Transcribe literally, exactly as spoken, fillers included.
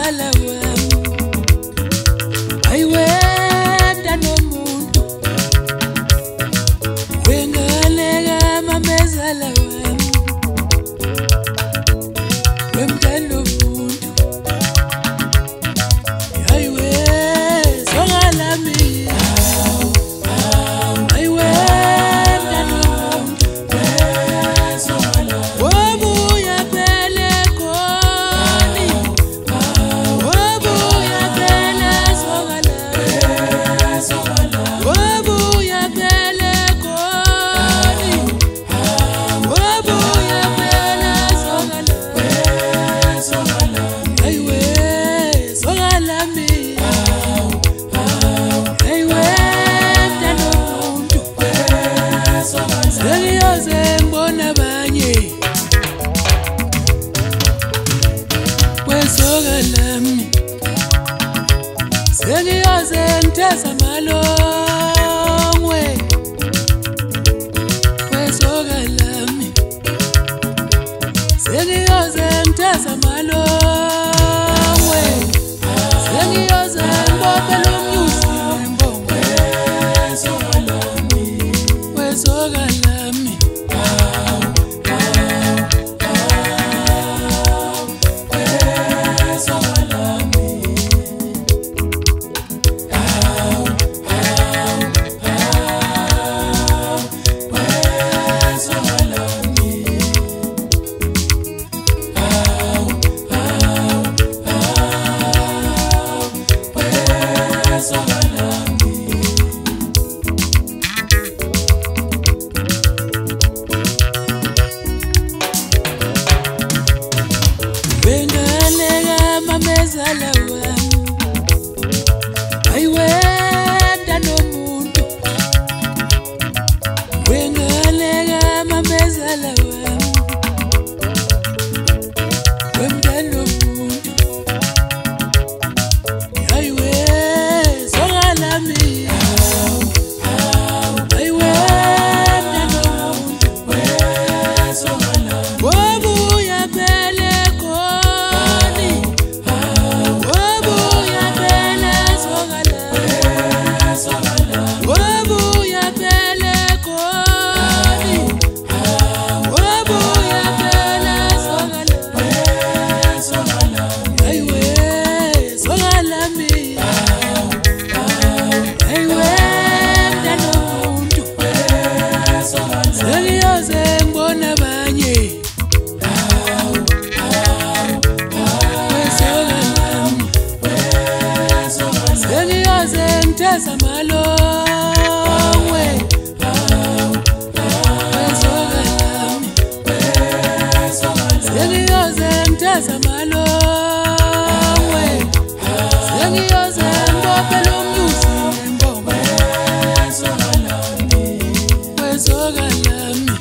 mamezala wami ayiwenda nomuntu wengalega mamezala wami wemdalo muntu ayiwe songalami Sengiyoze ngitesa malongwe kwesoka lami Sengiyoze ngitesa malongwe Sengiyoze ngibophe umnyusi wembongo kwesoka lami kwesoka lami Wengalega mamezala wami ayiwenda nomuntu wengalega mamezala wami wemdalo muntu ayiwe songalami ayiwenda nomuntu wobuya phele Ngitesa malongwe kwesoka lami Sengiyoze ngitesa malongwe Sengiyoze ngibophe umnyusi wembongo kwesoka lami